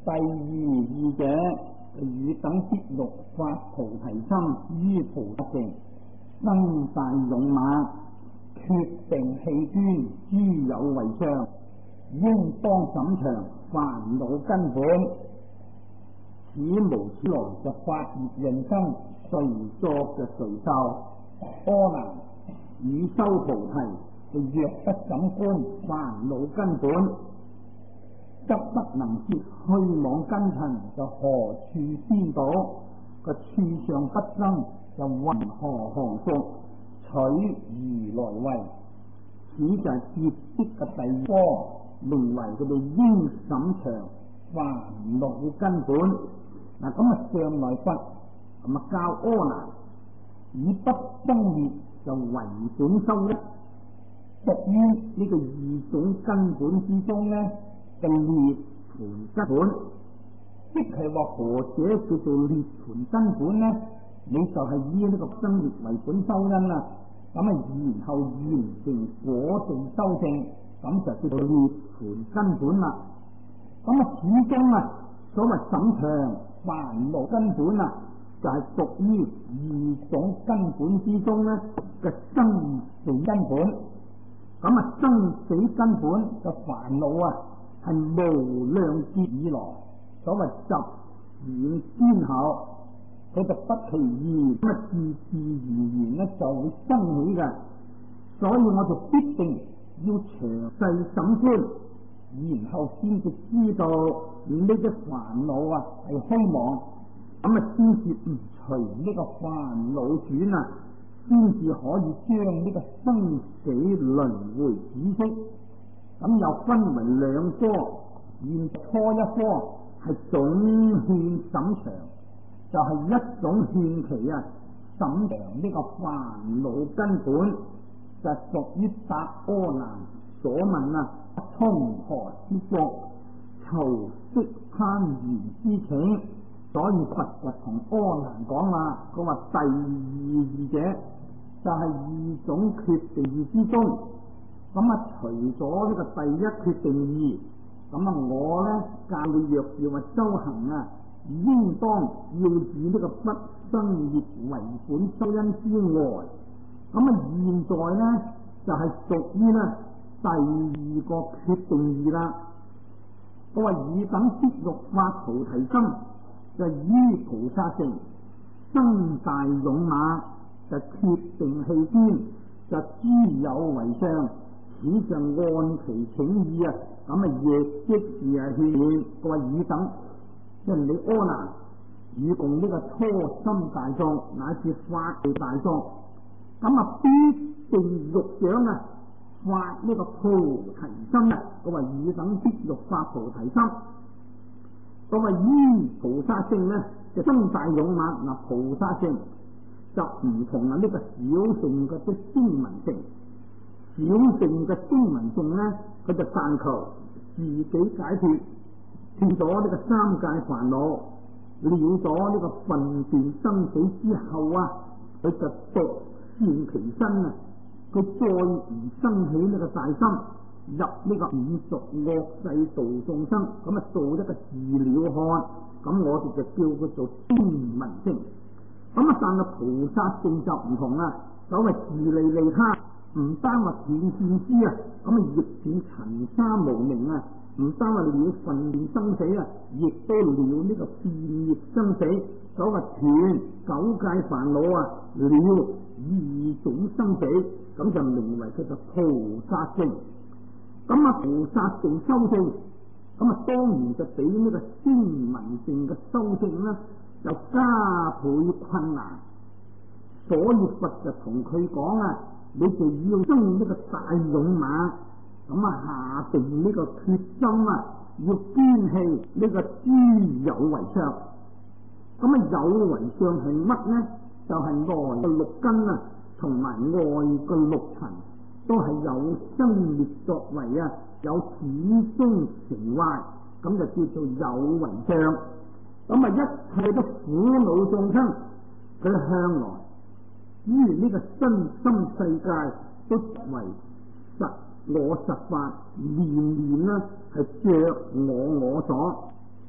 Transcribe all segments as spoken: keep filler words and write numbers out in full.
第二義者，汝等必欲發菩提心於菩薩城，身大勇猛，決定棄捐諸有為相，應當審詳煩惱根本。此無此來就發熱人生，隨作就隨受。阿難，汝修菩提，就若不審觀煩惱根本，則不能接虛妄根塵，就何處先倒？個處上不增，就云何降伏？取如來位，此就係接釋嘅第二科，名為佢哋應審詳煩惱根本。嗱，咁啊上來佛咁啊教阿難，以不生滅就為本修一，屬於呢個二種根本之中呢嘅涅槃根本，即係話何者叫做涅槃根本呢？你就係以呢個生滅為本修因啦，咁啊然後完成果定修正，咁就叫做涅槃根本啦。咁啊始終啊所謂審詳煩惱根本啊，就係、是、屬於二種根本之中呢嘅生死根本。咁啊生死根本嘅煩惱啊，係無量劫以來所謂習遠先後，佢就不其然咁啊自自然然咧就會生起嘅，所以我就必定要詳細審觀，然後先至知道呢啲煩惱啊係虛妄，咁啊先至唔除呢個煩惱轉啊，先至可以將呢個生死輪迴止息。咁又分為兩科，現初一科係總勸審詳，就係、是、一種勸其啊審詳呢個煩惱根本，就屬於答阿難所問啊，從何之國，求息攀緣之請。所以佛就同阿難講啦，佢話第二義者就係、是、二種決定義之中。咁啊，除咗呢個第一決定義，咁啊，我咧教你若要話修行啊，應當要以呢個不生滅為本修因之外，咁啊，現在咧就係、是、屬於咧第二個決定義啦。我話汝等必欲發菩提心，就於菩薩城，身大勇猛，就決定棄捐，就諸有為相。此就按其請意啊，咁啊亦即是係勸勉，佢話汝等，即係你阿難，與共呢個初心大眾乃至法地大眾，咁啊必定欲想啊發呢個菩提心啊，佢話汝等必欲發菩提心，佢話於菩薩性呢就身大勇猛。嗱，菩薩性就唔同啊呢個小乘嘅啲聲聞性。小乘嘅聲聞性呢，佢就但求自己解脫，斷咗呢個三界煩惱，了咗呢個分辨生死之後啊，佢就獨善其身啊，佢再唔生起呢個大心，入呢個五濁惡世度眾生，咁啊做一個自了漢，咁我哋就叫佢做聲聞性。咁啊，但係菩薩性就唔同啦，所謂自利利他。唔單話斷見知啊，咁啊亦斷塵沙無明啊，唔單話了分辨生死啊，亦都了呢個變業生死。所謂斷九界煩惱啊，了二種生死，咁就名為叫做菩薩性。咁啊菩薩性修正，咁啊當然就比呢個聲聞性嘅修正呢，就加倍困難。所以佛就同佢講啊，你就要生呢個大勇猛，咁啊下定呢個決心啊，要堅棄呢個諸有為相。咁啊有為相係乜呢？就係、是、內嘅六根啊，同埋外嘅六塵，都係有生滅作為啊，有始終成壞，咁就叫做有為相。咁啊一切都苦惱眾生，佢向來於呢個身心世界都為實我實法，年年呢係着我我所，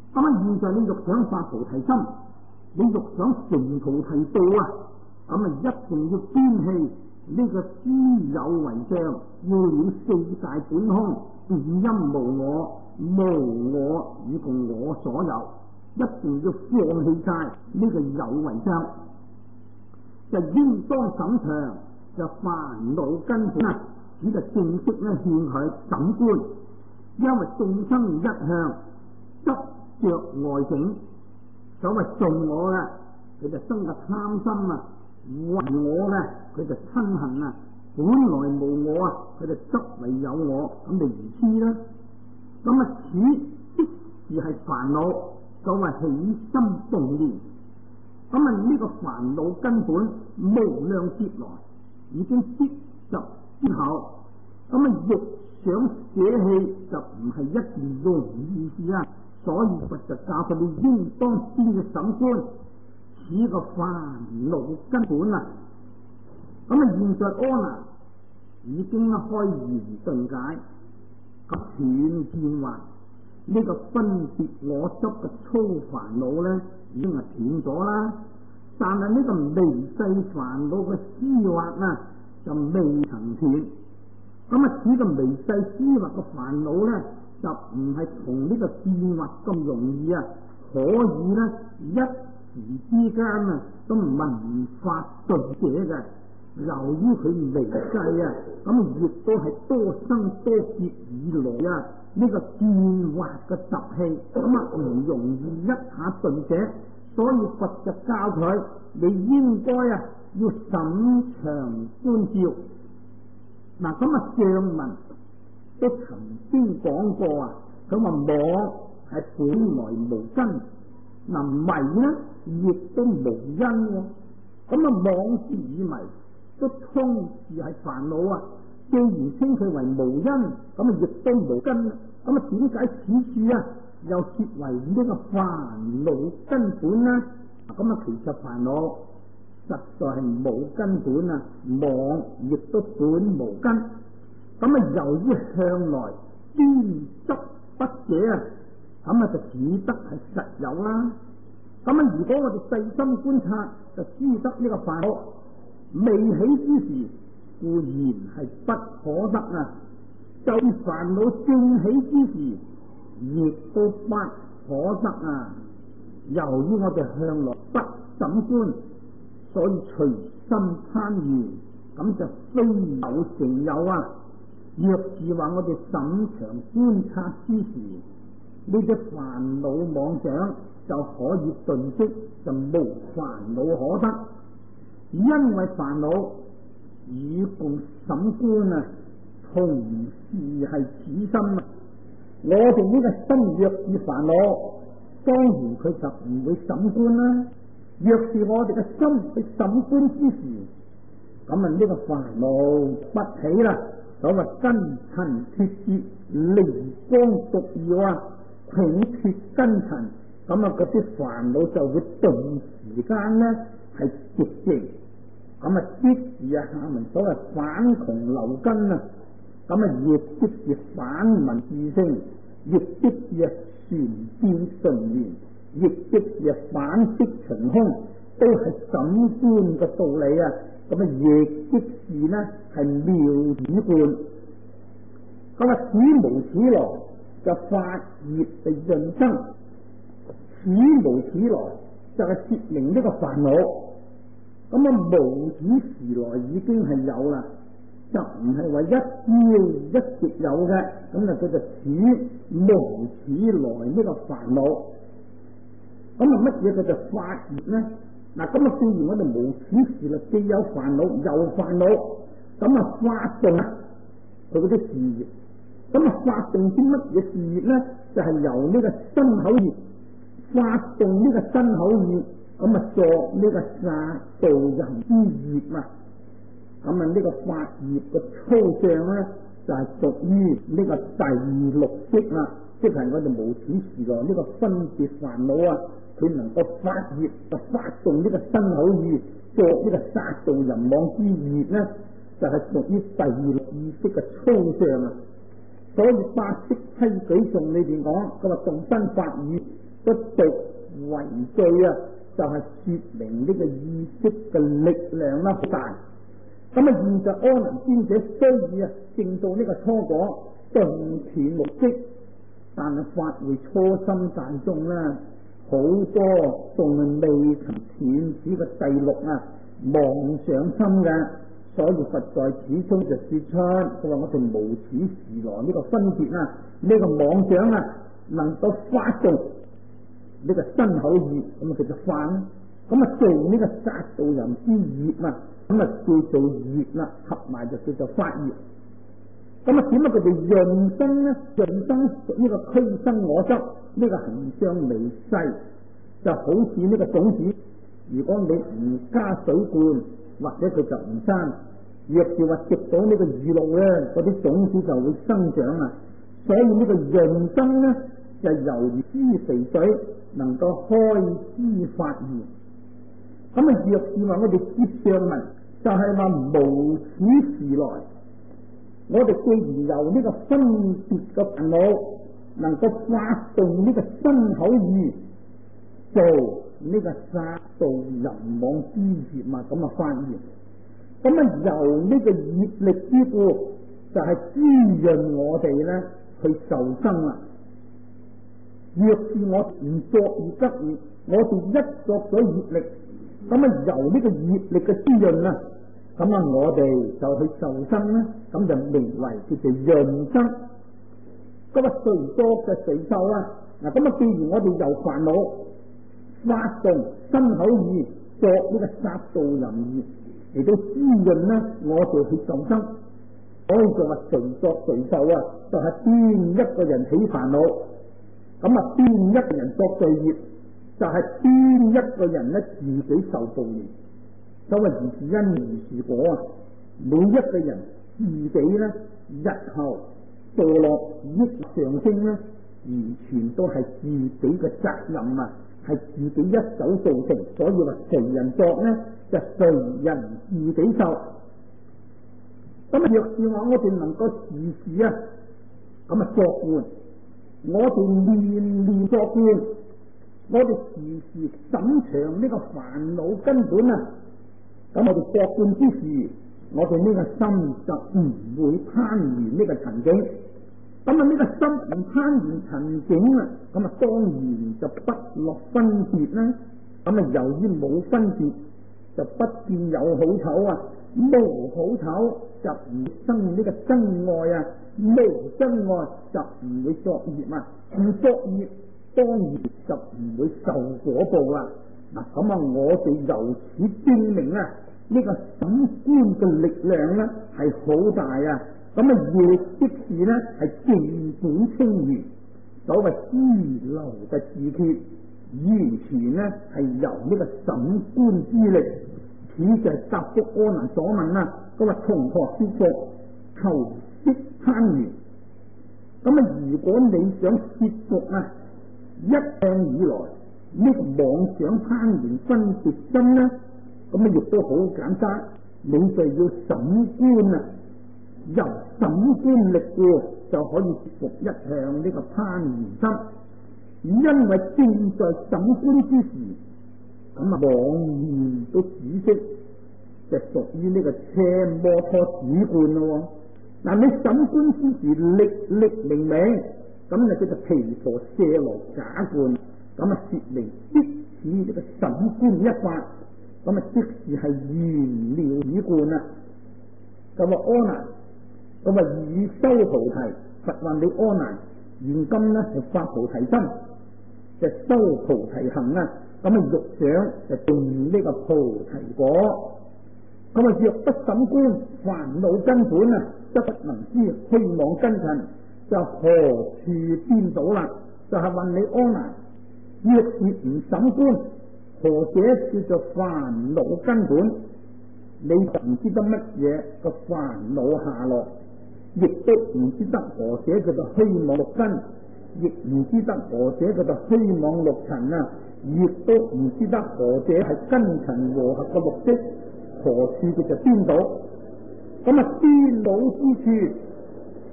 咁啊，現在你欲想發菩提心，你欲想成菩提道啊，咁啊一定要堅棄呢個諸有為相，要了四大本空，五陰無我，無我以共我所有，一定要放棄晒呢個有為相，就應當審長就煩惱根本啊，只就正式咧勸佢審觀，因為眾生一向執着外境，所謂做我嘅，佢就生個貪心啊；為我嘅，佢就親恨啊；本來無我啊，佢就執為有我，咁就如痴啦。咁啊，此即是係煩惱，所謂起心動念。咁啊，呢個煩惱根本無量劫來已經積集之後，咁啊，欲想捨棄就唔係一件容易事啊。所以佛就教佢哋應當先去審觀此個煩惱根本啊。咁啊，現在阿難已經開言頓解，及斷見惑呢個分別我執嘅粗煩惱咧，已經係斷咗啦。但係呢個微細煩惱嘅思惑啊，就未曾斷。咁啊，此個微細思惑嘅煩惱咧，就唔係同呢個見惑咁容易啊，可以咧一時之間啊都聞法頓者嘅。由於佢微細啊，咁亦都係多生多劫以來啊呢、這個見惑嘅習氣，咁啊唔容易一下頓者，所以佛就教佢你應該啊要審長觀照。嗱，咁啊上文都曾經講過啊，佢話妄係本來無根，嗱迷呢亦都無因喎。咁啊妄是以迷，都通是係煩惱啊。既然稱佢為無因，咁啊亦都無根。咁啊點解此處啊又設為呢個煩惱根本呢？咁啊其實煩惱實在係冇根本啊，妄亦都本無根。咁啊由於向來堅執不者啊，咁啊就只得係實有啦。咁啊如果我哋細心觀察，就知得呢個煩惱未起之時，固然係不可得啊。就煩惱正起之時，亦都不可得啊。由於我哋向來不審觀，所以隨心攀緣，咁就非有成有啊。若是話我哋審長觀察之時，呢啲煩惱妄想就可以頓息，就無煩惱可得。因為煩惱與共審觀啊，同時係此心啊。我哋呢個心若是煩惱，當然佢就唔會審觀啦。若是我哋嘅心去審觀之時，咁啊呢個煩惱不起啦。所謂根塵脫節，離光獨耀啊，永脫根塵，咁啊嗰啲煩惱就會頓時間呢係絕淨。咁啊即是啊下文所謂反窮流根啊，咁啊亦即是反聞自性，亦即是啊旋變順緣，亦即是啊反息循空，都係審觀嘅道理啊。咁啊亦即是呢係妙子觀。咁啊此無此來就法業嘅潤生，此無此來就係說明呢個煩惱。咁啊無始時來已經係有啦，就唔係話一朝一夕有嘅。咁啊佢就此無始來呢個煩惱。咁啊乜嘢叫做法業呢？嗱，咁啊既然我哋無始時來既有煩惱又煩惱，咁啊發動佢嗰啲事業。咁啊發動啲乜嘢事業呢？就係、是、由呢個身口業發動呢個身口業。咁啊作呢個殺盜淫之業啊，咁啊呢個法業嘅粗相咧就係屬於呢個第六識啦，即係我哋無始時來呢個分別煩惱啊，佢能夠發業就發動呢個身口業作呢個殺盜淫妄之業咧，就係屬於第六意識嘅粗相啊。 所以八識規矩頌裏邊講，佢話動身法語不獨為最啊，就係、是、說明呢個意識嘅力量啦好大。咁啊，現實阿難尊者雖然啊證到呢個初果頓斷六識，但係法會初心大眾啦，好多仲未曾斷止嘅第六啊妄想心嘅，所以佛在此中就說出，佢話我哋無始時來呢個分別啊，呢、這個妄想啊能夠發動呢個身口意，咁啊叫做法啦，咁啊做呢個殺盜淫之業啊，咁啊叫做業啦，合埋就叫做法業。咁啊點解佢哋潤生呢？潤生呢個俱生我執，呢、這個行相微細，就好似呢個種子，如果你唔加水灌，或者佢就唔生。若是話植到呢個雨露咧，嗰啲種子就會生長啊。所以呢個潤生呢，就猶如施肥水，能夠開枝發芽。咁啊，若是話我哋接上文，就係、是、話無始時來，我哋既然由呢個分別嘅煩惱，能夠發動呢個身口意，做呢個殺盜淫妄之業啊，咁啊發現。咁啊，由呢個業力之故，就係、是、滋潤我哋咧去受生啦。若是我唔作而得業，我哋一作咗業力，咁啊由呢個業力嘅滋潤啊，咁啊我哋就去受生啦，咁就名為叫做潤生。咁啊誰作就誰受啊！嗱，咁啊既然我哋由煩惱發動身口意作呢個殺盜淫業，嚟到滋潤呢，我哋去受生，所以就話誰作誰受啊！就係、是、邊一個人起煩惱，咁啊邊一個人作罪業，就係、是、邊一個人咧自己受報應。所謂如是因如是果啊！每一個人自己咧日後墮落益上升咧，完全都係自己嘅責任啊！係自己一手造成，所以話誰人作呢？就誰人自己受。咁啊，若是話我哋能夠時時啊，咁啊作觀，我哋念念作觀，我哋時時審長呢個煩惱根本啊，咁我哋作觀之時，我哋呢個心就唔會攀緣呢個塵境。咁啊，呢個心唔攀緣塵境啊，咁啊當然就不落分別啦。咁啊，由於冇分別，就不見有好醜啊，無好醜就唔生呢個真愛啊，無真愛就唔會作業啊，唔作業當然就唔會受果報啦。嗱，咁啊，我哋由此證明啊，呢個審觀嘅力量咧係好大啊。咁啊，亦即是咧係正本清源，所謂支流嘅自決，完全咧係由呢個審觀之力。此就係答覆阿難所問啦。佢話從何說服求識攀緣？咁啊，如果你想說服啊，一向以來呢、這個妄想攀緣分別心咧，咁啊亦都好簡單，你就要審觀啊。由審觀力故就可以說服一向呢個攀緣心，因為正在審觀之時，咁啊妄念都止息，就屬於呢個奢摩他止觀咯。嗱，你審觀之時力力明明，咁就叫做毗婆舍羅假觀，咁啊說明即使呢個審觀一法，咁啊即是係圓了止觀啊。咁啊阿難。咁啊，以修菩提，佛話你阿難，現今咧就發菩提心，就修菩提行啊。咁啊，欲想就定呢個菩提果。咁啊，若不審觀煩惱根本啊，則不能知虛妄根塵，就何處顛倒啦？就係、是、問你阿難，若是唔審觀，何者叫做煩惱根本？你就唔知得乜嘢個煩惱下落。亦都唔知得何者叫做虛妄六根，亦唔知得何者叫做虛妄六塵啊！亦都唔知得何者係根塵和合嘅六識，何處叫做顛倒？咁啊，顛倒之處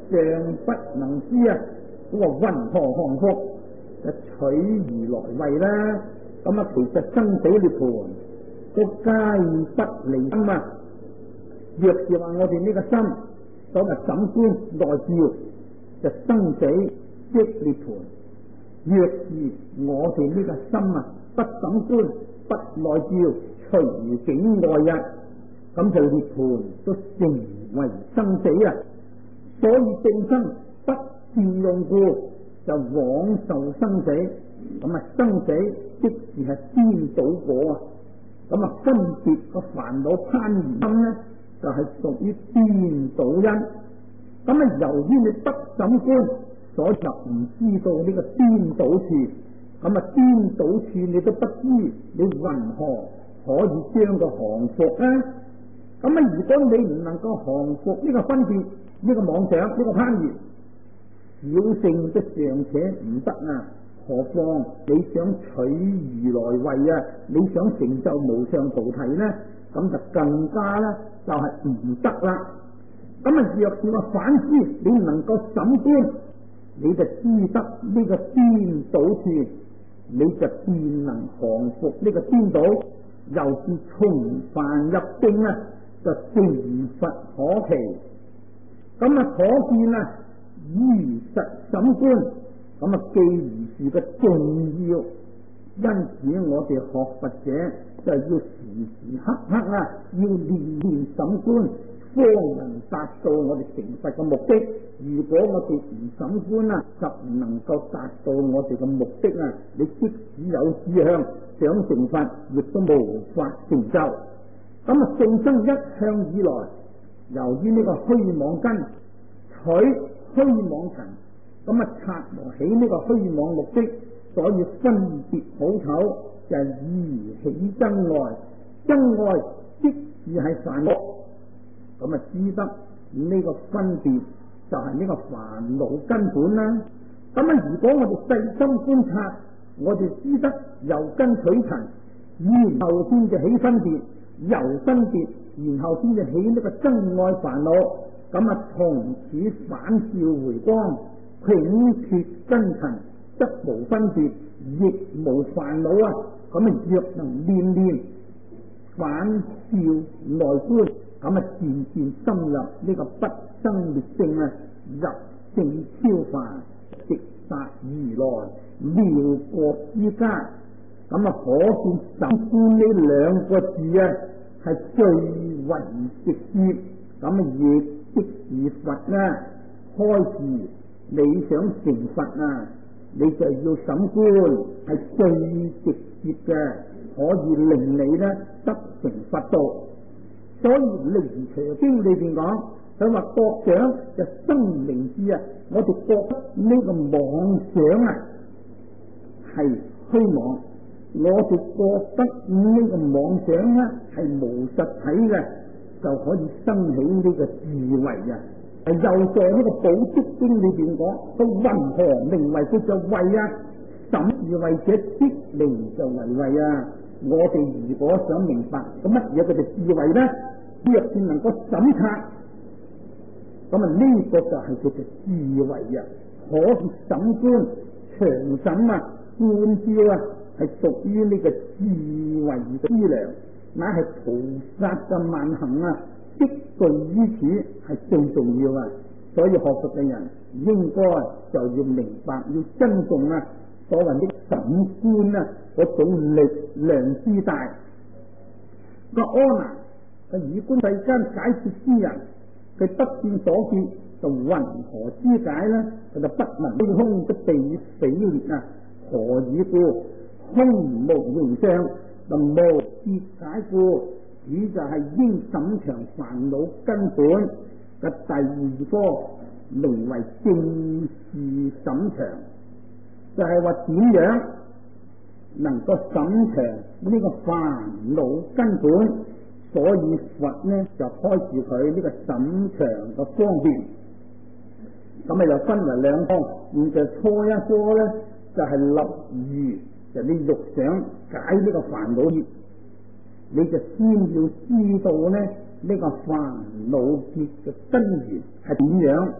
尚不能知啊，嗰個云何降伏就取而來為啦。咁啊，其實生死涅槃都皆不離心啊。若是話我哋呢個心所謂審觀內照，就生死即涅槃；若是我哋呢個心啊不審觀不內照，隨境外日，咁就涅槃都成為生死啊。所以正生不善用故，就枉受生死。咁啊，生死即是係顛倒果啊。咁啊，分別個煩惱攀緣心呢，就係屬於顛倒因。咁啊，由於你不審觀，所以就唔知道呢個顛倒處。咁啊，顛倒處你都不知，你云何可以將佢降伏呢？咁啊，如果你唔能夠降伏呢個分別、呢個妄想、呢個攀緣，小乘都尚且唔得啊，何況你想取如來位啊，你想成就無上菩提呢？咁就更加啦，就係唔得啦。咁啊，若是話反之，你唔能夠審觀，你就知得呢個顛倒處，你就便能降服呢個顛倒，又是重返入正啊，就成佛可期。咁啊，可見啊，如實審觀，咁啊，既如是嘅重要。因此我哋學佛者就要時時刻刻啊，要念念審觀，方能達到我哋成佛嘅目的。如果我哋唔審觀啊，就唔能夠達到我哋嘅目的啊！你即使有志向想成佛，亦都無法成就。咁啊，眾生一向以來，由於呢個虛妄根取虛妄塵，咁啊擦磨起呢個虛妄目的，所以分別好醜，就係疑起真愛。真愛即是係煩惱，咁啊知得呢個分別就係呢個煩惱根本啦。咁啊，如果我哋細心觀察，我哋知得由根取塵，然後先至起分別，由分別然後先至起呢個真愛煩惱，咁啊從此反照回光，永脫根塵，則無分別，亦無煩惱啊！咁啊，若能念念反照內觀，咁啊漸漸深入呢個不生滅性啊，入聖超凡，直達如來妙國之家。咁啊，可見審觀呢兩個字啊，係最為直接。咁啊，亦即是佛啦。開示你想成佛啊，你就要審觀，係最直接嘅，可以令你咧得成佛道。所以《楞伽經》裏邊講，佢話覺想就生明智啊！我哋覺得呢個妄想啊係虛妄，我哋覺得呢個妄想咧係無實體嘅，就可以生起呢個智慧啊！又在呢個《寶積經》裏邊講，佢云何名為叫做慧啊？審智慧者，即名就為慧啊！我哋如果想明白咁乜嘢叫做智慧咧，若是能夠審察，咁啊呢個就係叫做智慧啊！可以審觀長審啊，觀照啊，係屬於呢個智慧嘅資糧，乃係菩薩嘅萬行啊！積聚於此係最重要啊！所以學佛嘅人應該就要明白，要珍重啊所謂的審觀啊嗰種力量之大。個阿難佢以觀世間解脫之人，佢不見所見，就云何之解呢？佢就不聞虛空的地死裂啊！何以故？空無形相，就無之解故。此就係應審長煩惱根本嘅第二科，名為正視審長，就係話點樣能夠審長呢個煩惱根本。所以佛呢就開示佢呢個審長嘅方便。咁啊又分為兩科，現在初一科咧就係、是、立如，就你欲想解呢個煩惱業，你就先要知道咧呢、這個煩惱結嘅根源係點樣，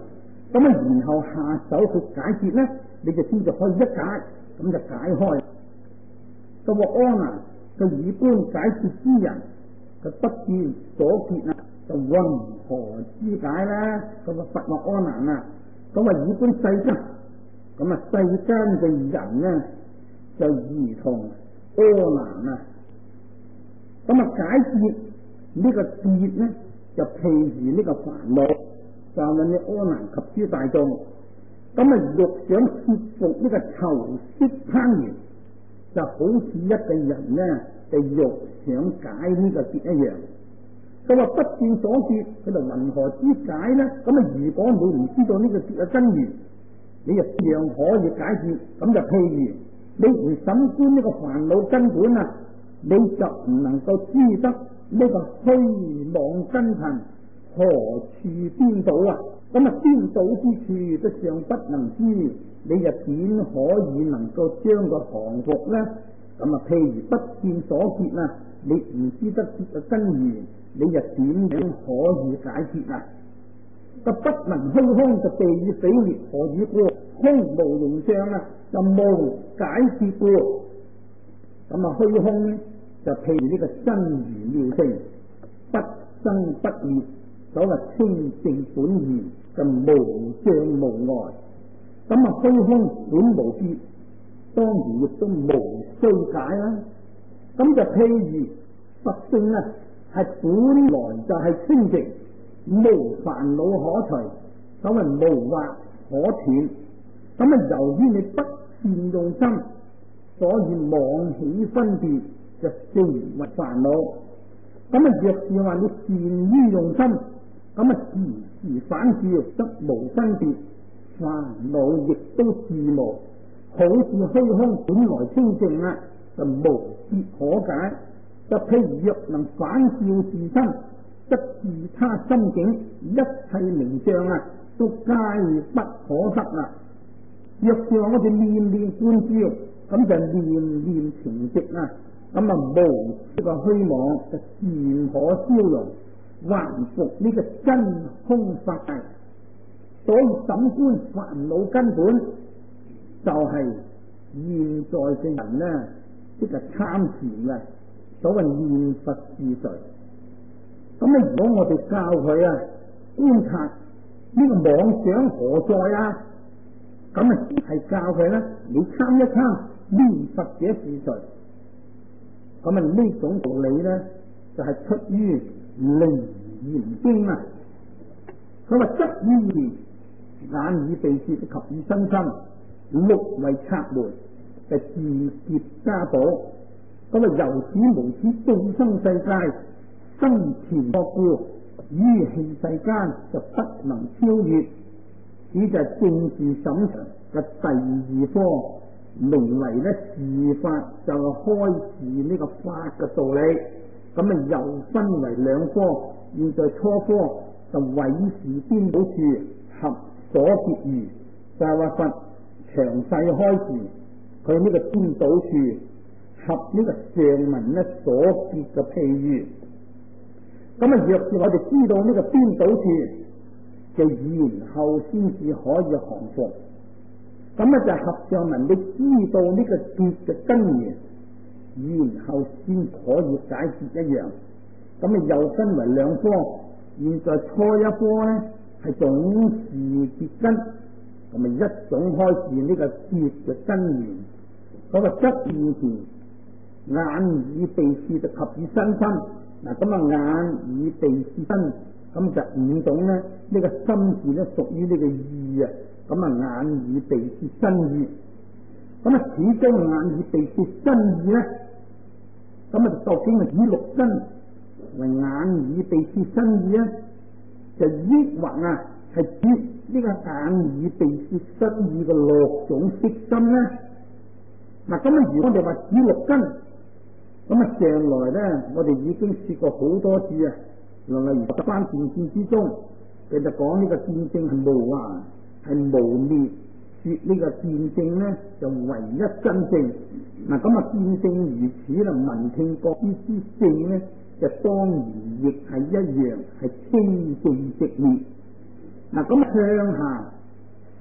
咁啊，然後下手去解決咧，你就先至可以一解，咁就解開。咁話阿難嘅以般解決之人，就不見所結啊，就云何之解咧？咁啊，佛話阿難啊，咁啊以般世間，咁啊世間嘅人咧就如同阿難啊，咁啊解決呢個結咧，就譬如呢個煩惱。就問你阿難及諸大眾，咁啊欲想攝服呢個囚色攀緣，就好似一個人呢，就欲想解呢個結一樣。佢話不見所結，佢就云何之解呢？咁啊如果你唔知道呢個結嘅根源，你就一樣可以解決。咁就譬如你唔審觀呢個煩惱根本啊，你就唔能夠知得呢個虛妄根塵何處顛倒啊？咁啊顛倒之處都尚不能知，你又點可以能夠將個降伏呢？咁啊，譬如不見所結啊，你唔知得結嘅根源，你又點樣可以解決啊？就不能虛空就地與死滅，何以故？空無形象啊，就無解決故。咁啊，虛空呢，就譬如呢個真如妙性，不生不滅。所謂清淨本然，就無障無礙。咁啊，虛空本無結，當然亦都無須解啦。咁就譬如佛性啊，係本來就係清淨，無煩惱可除，所謂無惑可斷。咁啊，由於你不善用心，所以妄起分別，就成為煩惱。咁啊，若是話你善於用心，咁啊，時時反照則無分別，煩惱亦都自無。好似虛空本來清淨啊，就無結可解。就譬如若能反照自身，則自他心境一切名相啊，都皆不可得啊。若是話我哋念念觀照，咁就念念情直啊，咁啊無呢個虛妄就自然可消融。還復呢個真空法界，所以審觀煩惱根本就係、是、現在嘅人呢，即係參禪嘅所謂念佛是誰。咁啊，如果我哋教佢啊觀察呢個妄想何在啊，咁啊係教佢咧，你參一參念佛者是誰。咁啊呢種道理咧，就係、是、出於楞嚴經啊，佢話則於言眼耳鼻舌及以身心六為賊門，就自劫加寶。咁啊由此無始眾生世界生前惡故，於器世間就不能超越。此就係正視審查嘅第二科，名為咧示法，就開示呢個法嘅道理。咁啊又分為兩科，現在初科就唯是顛倒處合所結義，就係話佛詳細開示佢呢個顛倒處合呢個上文咧所結嘅譬喻。咁啊若是我哋知道呢個顛倒處，就然後先至可以降伏。咁啊就合上文，你知道呢個結嘅根源，然後先可以解決一樣。咁啊又分為兩科，現在初一科咧係總是結根，同埋一種開示呢個結嘅根源。嗰、那個則現前眼耳鼻舌就及以身心。嗱咁啊眼耳鼻舌身，咁就五種咧。呢、這個心字咧屬於呢個意啊。咁啊眼耳鼻舌身意，咁啊始終眼耳鼻舌身意咧，咁啊究竟係以六根為眼耳鼻舌身意咧，就抑或啊係指呢個眼耳鼻舌身意嘅六種色心咧？嗱咁啊如果我哋話指六根，咁啊上來咧我哋已經說過好多次啊，例如十番見性之中，佢就講呢個見性係無啊。係無滅，說呢個見性呢就唯一真正。嗱咁啊見性如此啦，聞聽覺知之性呢就當然亦係一樣係清淨寂滅。嗱咁向下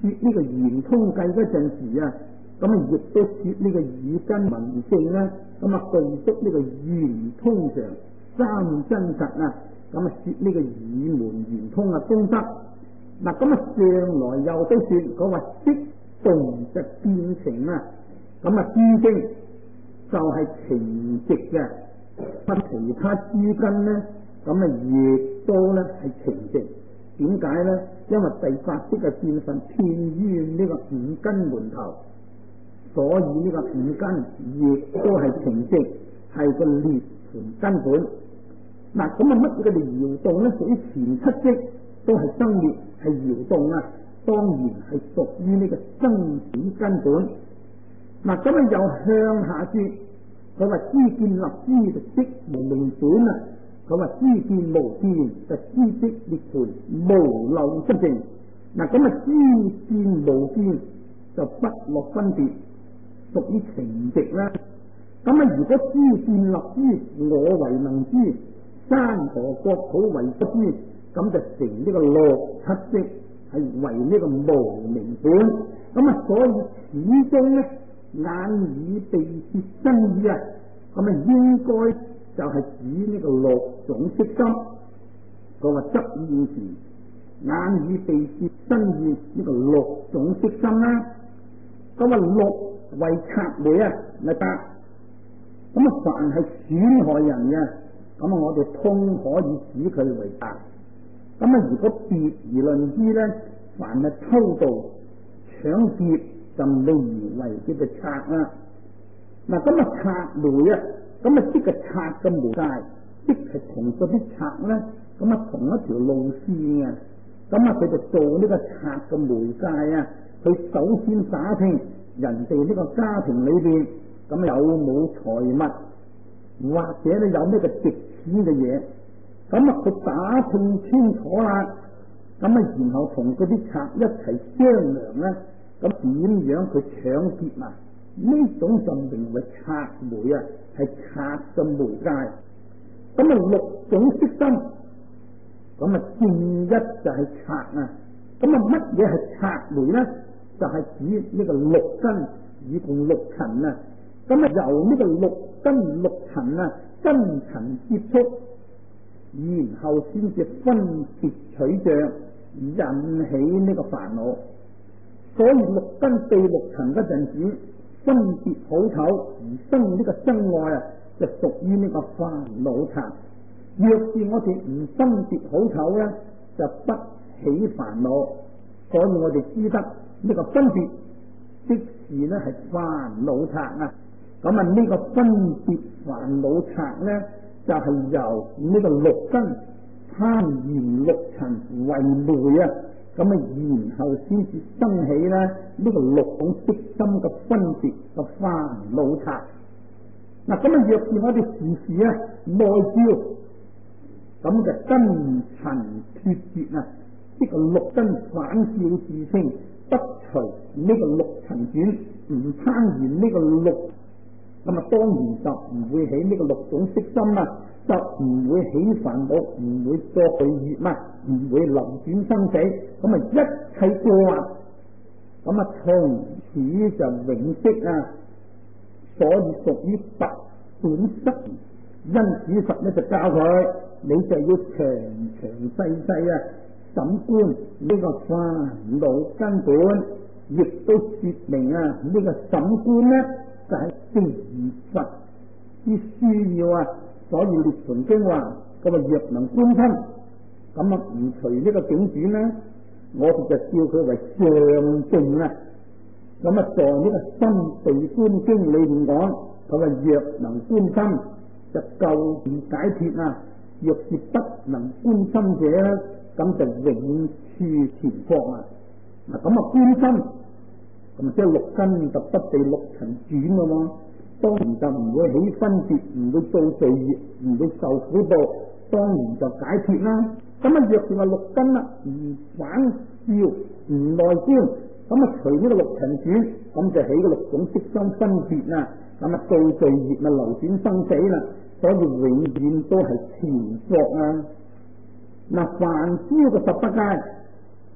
呢個圓通計嗰陣時啊，咁啊亦都說呢個耳根聞性啦，咁啊具足呢個圓通常三真實啊，咁啊說呢個耳門圓通啊功德。嗱咁啊上來又都說講話識動就變情啊，咁啊諸經就係情直嘅，不其他諸根呢，咁啊亦都咧係情直。點解呢？因為第八識嘅見分偏於呢個五根門頭，所以呢個五根亦都係情直，係個涅槃根本。嗱咁啊乜嘢嘅搖動呢？屬於前七識都係生滅，係搖動啊，當然係屬於呢個生死根本。嗱咁啊又向下說，佢話知見立知就識無明本啊。佢話知見無見就知識涅槃無漏真正。嗱咁啊知見無見就不落分別，屬於情直啦。咁啊如果知見立知我為能知，山河國土為不知，咁就成呢個六七識係為呢個無明本。咁啊所以始終咧眼耳鼻舌身意啊，咁啊應該就係指呢個六種色心。佢話執現時眼耳鼻舌身意呢個六種色心啦。咁啊六為賊媒啊咪得。咁啊凡係損害人嘅，咁啊我哋通可以指佢為賊。咁啊如果別而論之咧，凡係偷盜搶劫就未為叫做賊啊。嗱咁啊賊媒啊，咁啊即係賊嘅媒介，即係同嗰啲賊咧，咁啊同一條路線啊。咁啊佢就做呢個賊嘅媒介啊，佢首先打聽人哋呢個家庭裏邊咁有冇財物，或者咧有咩嘅值錢嘅嘢。咁啊佢打聽清楚啦，咁啊然後同嗰啲賊一齊商量咧，咁點樣去搶劫啊？呢種就名為賊媒啊，係賊嘅媒介。咁啊六種色心，咁啊正一就係賊啊。咁啊乜嘢係賊媒咧？就係、是、指呢個六根以共六塵啊。咁啊由呢個六根六塵啊根塵接觸，然後先至分別取像，引起呢個煩惱。所以六根對六塵嗰陣時分別好醜而生呢個真愛啊，就屬於呢個煩惱賊。若是我哋唔分別好醜咧，就不起煩惱。所以我哋知得呢個分別，即是咧係煩惱賊啊。咁啊呢個分別煩惱賊咧，就係、是、由呢個六根貪緣六塵為媒啊。咁啊，然後先至生起咧呢個六種色心嘅分別嘅煩惱賊。嗱，咁啊，若是我哋時時啊內照，咁就根塵脫絕啊，即係六根反照自性，不隨呢個六塵轉，唔貪緣呢個六，咁啊當然就唔會起呢個六種色心啊，就唔會起煩惱，唔會作罪業啊，唔會流轉生死，咁啊一切過啊，咁啊從此就永息啊，所以屬於拔本質。因此佛咧就教佢，你就要詳詳細細啊審觀呢個煩惱根本，亦都說明啊呢、這個審觀咧就係成佛之需要啊。所以列傳經話，咁啊若能觀親，咁啊唔隨呢個境轉咧，我哋就叫佢為上淨啊。咁啊在呢個心地觀經裏面講，佢話若能觀親就夠易解脫啊。若是不能觀親者咧，咁就永處前國啊。嗱咁啊觀親，咁即係六根就不被六塵轉噶嘛。當然就唔會起分別，唔會做罪業，唔會受苦報，當然就解脫啦。咁啊，若是話六根啦，唔反照，唔內觀，咁啊隨呢個六塵轉，咁就起個六種色心分別啦。咁啊做罪業咪流轉生死啦，所以永遠都係前國啊。嗱，凡招嘅十八界，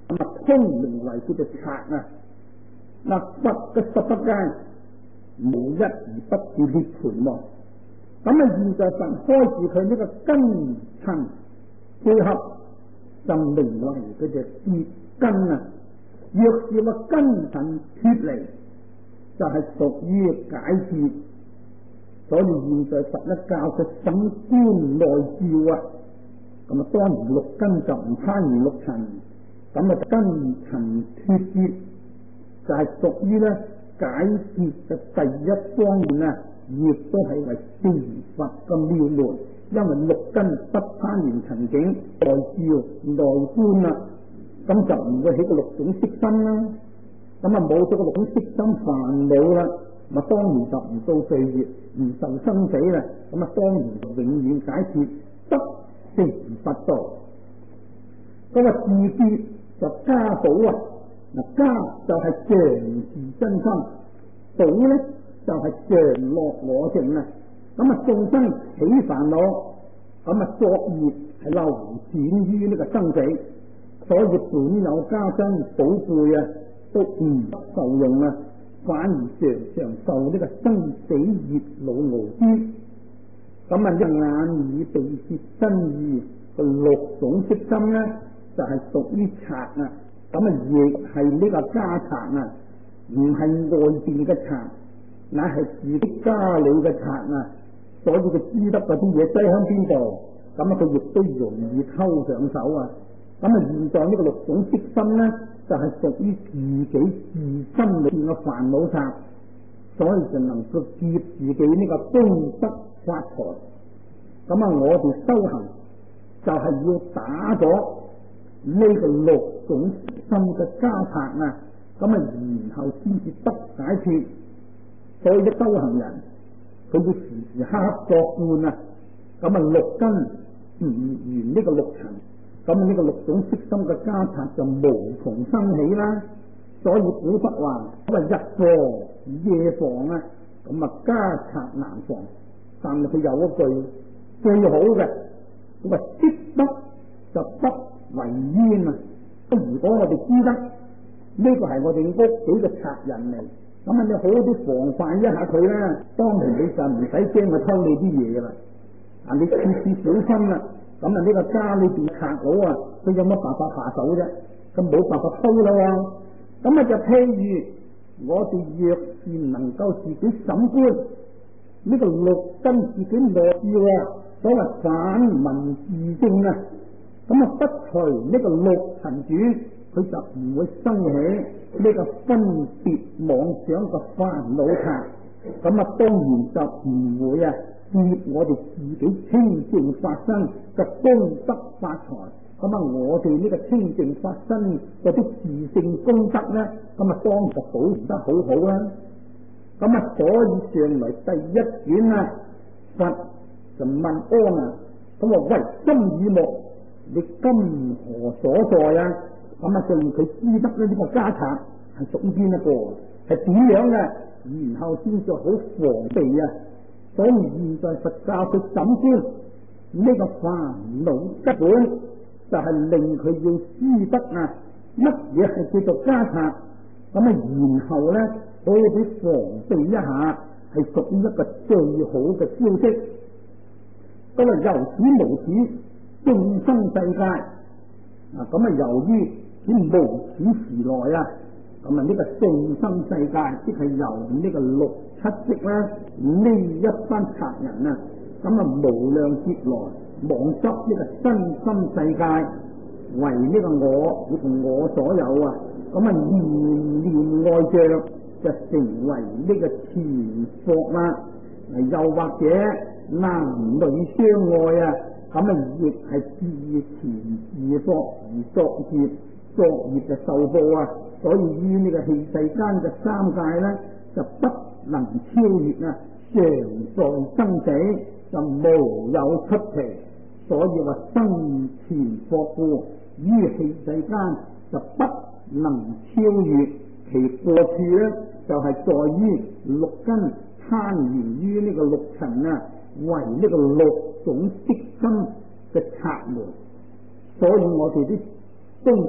咁啊通名為叫做賊啊。嗱，佛嘅十不間無一而不是涅槃喎。咁啊，現在佛開示佢呢個根塵配合，就名為佢嘅結根啊。若是話根塵脫離，就係、是、屬於解脫。所以現在佛一教佢審觀內照啊，咁啊當然六根就唔參與六塵，咁啊根塵脫節就係屬於咧解脫嘅第一方面啊，亦都係為成佛嘅妙門。因為六根不參緣塵境內照內觀啦，咁就唔會起個六種色心啦。咁啊冇咗個六種色心煩惱啦，咁啊當然就唔到歲月，唔受生死啦。咁啊當然就永遠解脫得成佛道。咁啊自節就家寶啊，嗱家就係常住真心，寶咧就係常樂我淨啊。咁啊眾生起煩惱，咁啊作業係流轉於呢個生死，所以本有家珍寶貝啊，都唔受用啊，反而常常受呢個生死業惱勞之。咁啊，呢眼耳鼻舌身意個六種色心咧，就係、是、屬於賊啊。咁啊，亦係呢個家賊啊，唔係外邊嘅賊，乃係自己家裏嘅賊啊。所以佢知得嗰啲嘢擠喺邊度，咁啊佢亦都容易偷上手啊。咁啊現在呢個六種色心咧，就係、是、屬於自己自身裏邊嘅煩惱賊，所以就能夠劫自己呢個功德發財。咁啊我哋修行就係要打咗呢個六種色心嘅家賊啊，咁啊然後先至得解脫。所以啲修行人佢要時時刻刻作觀啊，咁啊六根唔完呢個六塵，咁呢個六種色心嘅家賊就無從生起啦。所以古德話咁啊日防夜防啊，咁啊家賊難防。但係佢有一句最好嘅，咁啊積德就不為冤啊。咁如果我哋知得呢個係我哋屋企嘅賊人嚟，咁啊，你好啲防範一下佢啦。當然你就唔使驚佢偷你啲嘢噶啦。啊，你切切小心啦。咁啊，呢個家裏邊賊佬啊，佢有乜辦法下手啫？咁冇辦法偷啦喎。咁啊，就譬如我哋若是能夠自己審觀呢個六根自己內照啊，所謂反聞自證啊，咁啊不隨呢個六塵轉，佢就唔會生起呢個分別妄想嘅煩惱賊。咁啊當然就唔會啊劫我哋自己清淨發生嘅功德發財。咁啊我哋呢個清淨發生嗰啲自性功德咧，咁啊當然就保持得好好啦。咁啊所以上嚟第一卷啊，佛就問阿難，咁啊喂，心與目你今何所在啊？咁啊，就令佢知得咧呢個家賊係屬於邊一個，係點樣嘅，然後先至好防備啊。所以現在佛教佢審觀呢個煩惱根本，就係令佢要知得啊乜嘢係叫做家賊。咁啊，然後咧可以俾防備一下，係屬於一個最好嘅消息。咁啊，由此無始眾生世界啊，咁啊由於啲無始時來啊，咁啊呢個眾生世界，即係由呢個六七識啦，呢一班賊人啊，咁啊無量劫來妄執呢個身心世界為呢個我，同我所有啊，咁啊念念愛着，就成為呢個纏縛啦。又或者男女相愛啊，咁啊亦係自纏自縛而作業。作業嘅受報啊，所以於呢個器世間嘅三界咧，就不能超越啊，常在生死就無有出期。所以話生前作故，於器世間就不能超越。其過處咧，就係、是、在於六根攀緣於呢個六塵啊，為呢個六種色心嘅賊門。所以我哋啲功德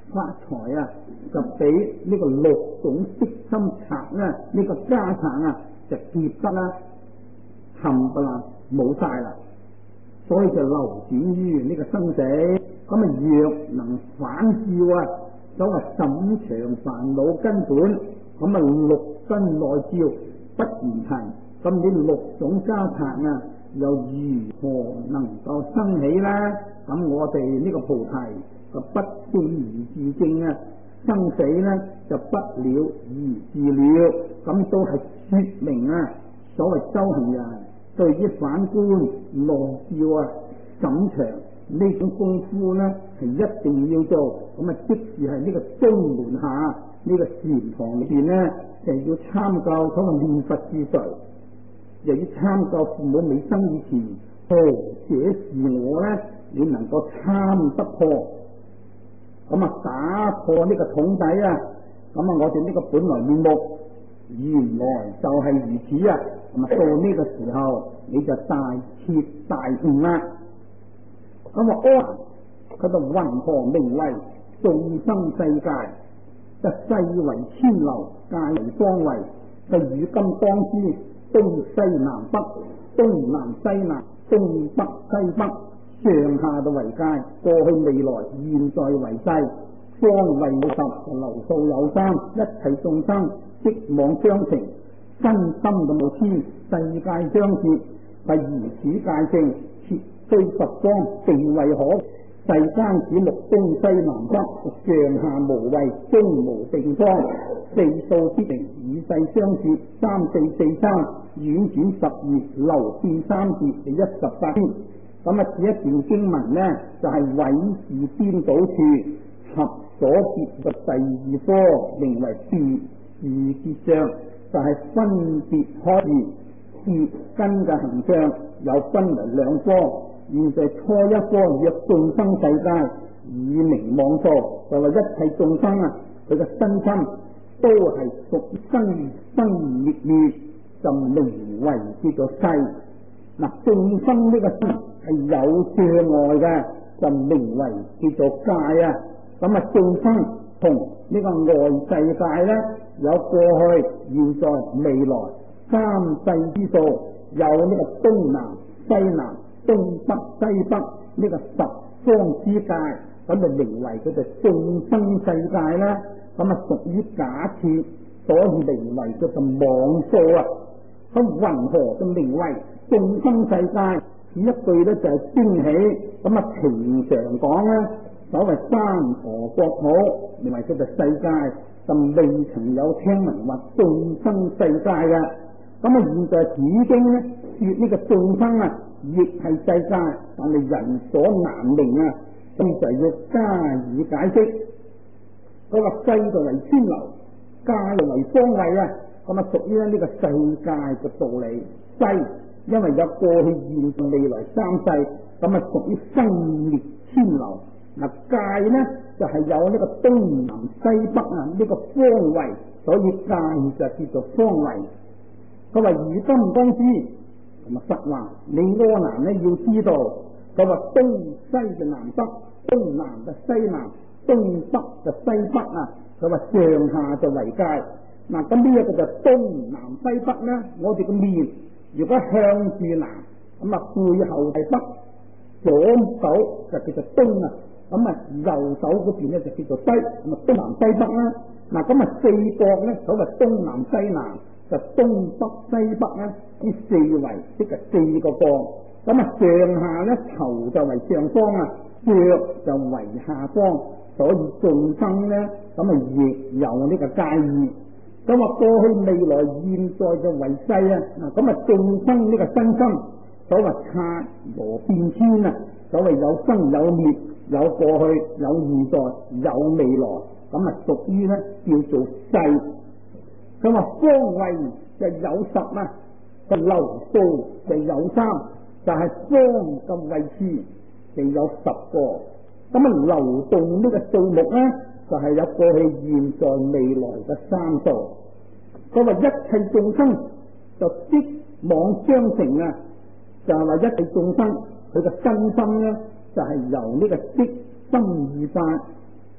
發財啊，就俾呢個六種色心賊咧，呢、這個家產啊就劫得啦，冚唪唥冇晒啦，所以就流轉於呢個生死。咁啊，若能反照啊，所謂審腸煩惱根本，咁啊六根內照不如題，咁呢六種家產啊，又如何能夠生起呢？咁我哋呢個菩提就不正而自正啊，生死呢就不了而自了。咁都係說明啊，所謂修行人對於反觀內照啊、審腸呢種功夫呢，係一定要做。咁啊，即使係呢個宗門下呢、這個禪堂裏邊呢，就要參教所謂念佛之術，又要參教父母未生以前，哦，這是我呢，你能夠參得破，咁啊打破呢個桶底啊，咁啊我哋呢個本來面目原來就係如此啊，咁啊到呢個時候你就大徹大悟啦。咁啊哦，佢就雲何名為眾生世界？就世為千流，界為方位。就如今當知東西南北，東南西南，東北西北，上下就為界，過去未來現在為世，方位有十，流數有三，一切眾生即妄相成，身心就冇天，世界相接，係如此界性，切須十方，定為可。世間指六東西南北，上下無位，中無定方，四數必定，與世相接，三四四三，遠轉十二，流變三節，係一十八篇。咁啊，此一段經文呢，就係、是、位置顛倒處合所結嘅第二科，名為別字結相，就係、是、分別開示結根嘅行相，有分為兩科。現在初一科若眾生世界以名妄數，就話一切眾生啊，佢嘅身心都係屬生生滅滅，就名為叫做世。嗱，眾生呢個身係有障礙嘅，就名為叫做界啊。咁啊，眾生同呢個外世界咧，有過去、現在、未來三世之數，有呢個東南、西南、東北、西北呢個十方之界，咁就名為佢哋眾生世界啦。咁啊，屬於假設，所以名為叫做妄數啊。咁云何就名為眾生世界？此一句咧就係驚喜。咁啊，平常講咧，所謂山河國土，名為叫做世界，就未曾有聽聞話眾生世界嘅。咁啊，現在已經咧說呢個眾生啊，亦係世界，但係人所難明啊，咁就要加以解釋。嗰、那個世就為千流，界就為方位啊。咁啊，屬於呢個世界嘅道理。世因為有過去、現在、未來三世，咁啊屬於生滅千流。嗱，界呢就係、是、有呢個東南西北啊呢、這個方位，所以界就叫做方位。佢話如今當知，咁啊實話你柯南呢要知道，佢話東西就南北，東南就西南，東北就西北啊。佢話上下就為界。嗱，咁呢一個就東南西北咧，我哋個面如果向住南，咁啊背後係北，左手就叫做東啊，咁啊右手嗰邊咧就叫做西，咁啊東南西北啦。嗱，咁啊四角咧，所謂東南西南，就東北西北咧，呢四圍即係四個角。咁啊上下咧，頭就為上方啊，腳就為下方，所以眾生咧，咁啊亦有呢個界意。咁啊，過去、未來、現在就為世啊！嗱，咁啊，眾生呢個身心，所謂剎那變遷啊，所謂有生有滅，有過去，有現在，有未來，咁啊，屬於咧叫做世。咁啊，方位就有十啊，個流數就有三，就係、是、方嘅位置就有十個。咁啊，流動呢個數目咧，就係、是、有過去、現在、未來嘅三數。佢話一切眾生就即妄相成啊，就係、是、話一切眾生佢嘅身心咧，就係、是、由呢個色心二法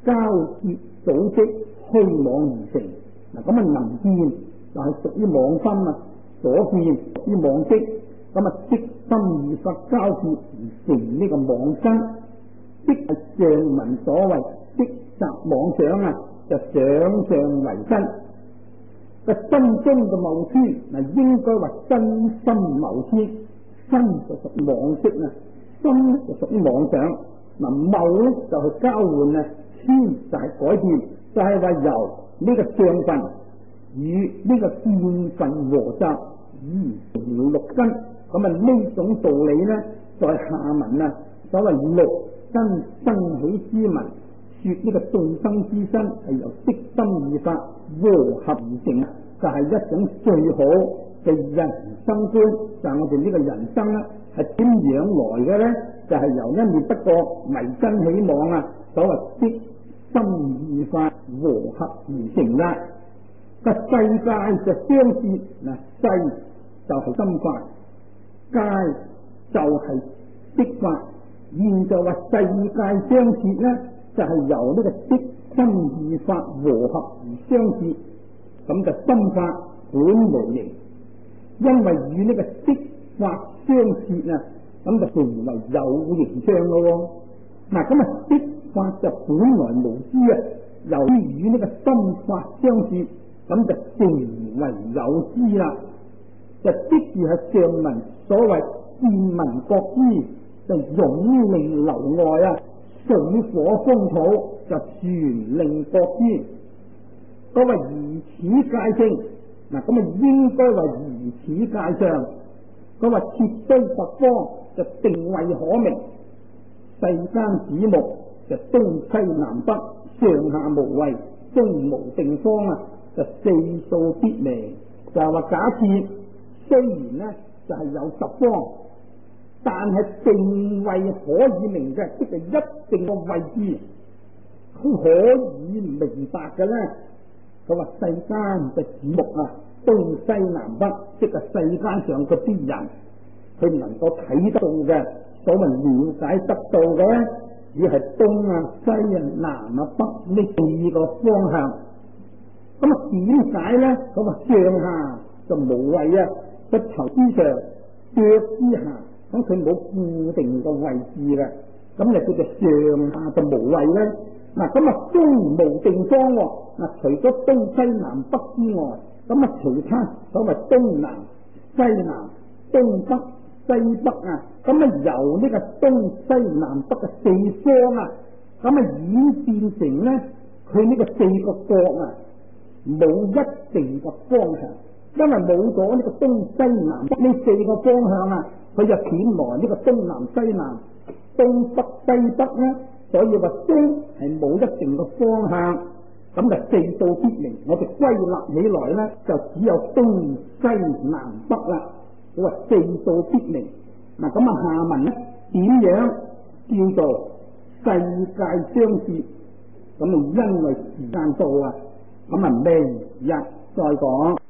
交結組織虛妄而成。嗱，咁啊能見就係屬於妄心啊，所見屬於妄識，咁啊識心與法交結而成呢個妄身，即係上文所謂識集妄想啊，就想象為身。個心中嘅謬思嗱，應該話真心謬思，身就屬於妄識啊，心就屬於妄想。嗱，謬咧就係交換啊，思就係改變，就係、是、話由呢個相分與呢個見分和集而成六根。咁啊呢種道理咧，在下文啊所謂六根生起之文，說呢個眾生之身係由色心二法和合而成，就係、是、一種最好嘅人生觀。就係、是、我哋呢個人生咧係點樣來嘅咧？就係、是、由一念不覺迷真起妄啊，所謂色心二法和合而成啦。個世界就相攝嗱，世就係心法，界就係色法。現就話世界相攝咧，就係、是、由呢個色心二法和合而相攝，咁就心法本無形，因為與呢個色法相攝啊，咁就成為有形相咯。嗱，咁啊色法就本來無知啊，由於與呢個心法相攝，咁就成為有知啦。就即是係上文所謂見聞覺知，就湧令流外啊，水火風土就全令覺知。嗰個如此界性，嗱咁啊應該話如此界上，嗰個設居十方就定位可明，世間指目就東西南北上下無位，中無定方啊，就四數必明。就係話假設雖然呢就係、是、有十方，但係定位可以明嘅，即係一定個位置都可以明白嘅咧。佢話世間嘅指目啊，東西南北，即係世間上嗰啲人，佢唔能夠睇得到嘅，所謂了解得到嘅，只係東啊、西啊、南啊、北呢四個方向。咁啊點解咧？咁啊上下就無謂啊，個頭之上，腳之下，咁佢冇固定個位置嘅，咁就叫做上下就無謂咧。嗱，咁啊中無定方喎。嗱，除咗東西南北之外，咁啊其他所謂東南、西南、東北、西北啊，咁啊由呢個東西南北嘅四方啊，咁啊演變成咧，佢呢個四個角啊，冇一定嘅方向，因為冇咗呢個東西南北呢四個方向啊，佢就顯來呢個東南西南、東北西北咧，所以話東係冇一定嘅方向。咁就四數必明，我哋歸納起來咧，就只有東西南北啦。佢話四數必明。嗱，咁啊下文咧點樣叫做世界相攝？咁啊因為時間到啊，咁啊明日再講。